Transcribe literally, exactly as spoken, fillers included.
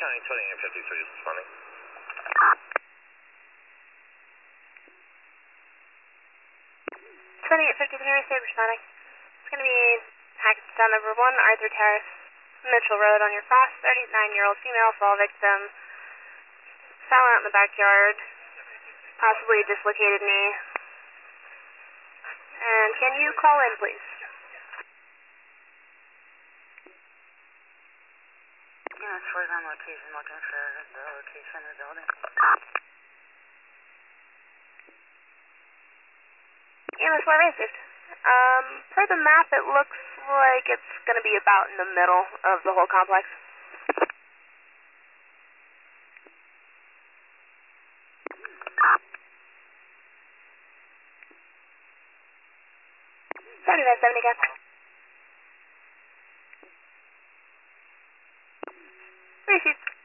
County twenty-eight fifty-three is responding. twenty-eight fifty-three, state responding. It's going to be Hackettstown number one, Arthur Terrace, Mitchell Road on your frost. thirty-nine-year-old female fall victim. Fell out in the backyard. Possibly dislocated knee. And can you call in, please? Unit four is on location, looking for the location of the building. Unit four received. Um, per the map, it looks like it's going to be about in the middle of the whole complex. seventy-five seventy, guys. Received.